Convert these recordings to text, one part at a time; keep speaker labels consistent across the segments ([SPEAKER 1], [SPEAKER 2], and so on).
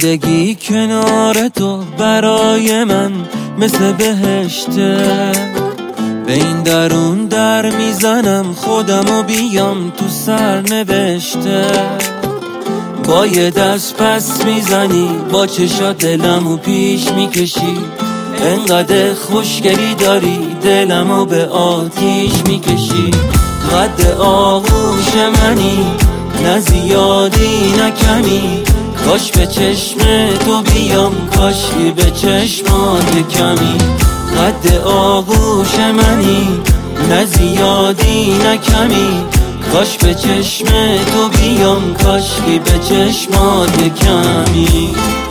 [SPEAKER 1] زندگی کنار تو برای من مثل بهشته. به این درون در میزنم خودمو بیام تو سرنوشته. با یه دست پس میزنی با چشات دلمو پیش میکشی. انقدر خوشگلی داری دلمو به آتیش میکشی. قد آغوش منی نه زیادی نه کمی. کاش به چشم تو بیام کاشکی به چشمات کمی. قد آغوش منی نه زیادی نه کمی. کاش به چشم تو بیام کاشکی به چشمات کمی.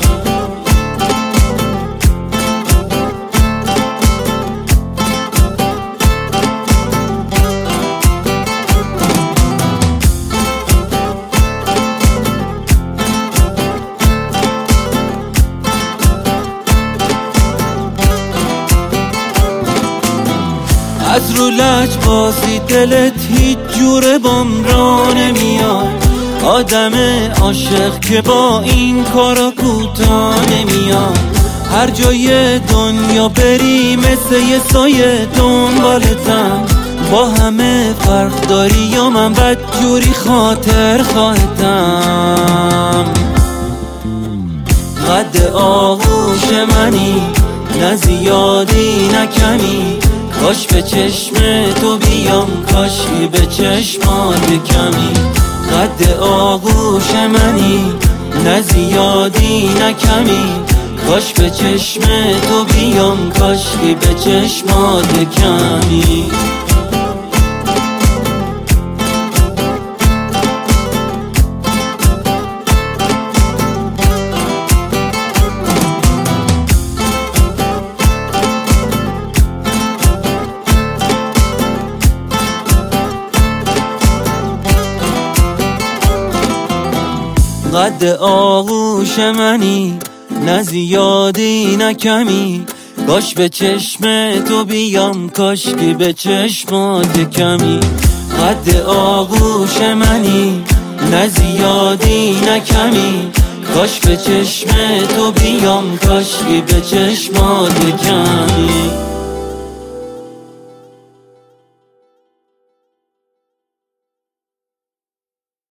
[SPEAKER 1] از رو لج بازی دلت هیچ جوره بام را نمیاد. آدم عاشق که با این کارا کوتاه نمیاد. هر جای دنیا بری مثل یه سایه دنبالتم. با همه فرق داری یا من بد جوری خاطر خواهتم. قد آغوش منی نه زیادی نه کمی. کاش به چشم تو بیام کاشکی به چشمات کمی. قد آغوش منی نه زیادی نه کمی. کاش به چشم تو بیام کاشکی به چشمات کمی. قد آغوش منی نه زیادی نه کمی. کاش به چشم تو بیام کاشکی به چشمات کمی. قد آغوش منی نه زیادی نه کمی. کاش به چشم تو بیام کاشکی به چشمات کمی.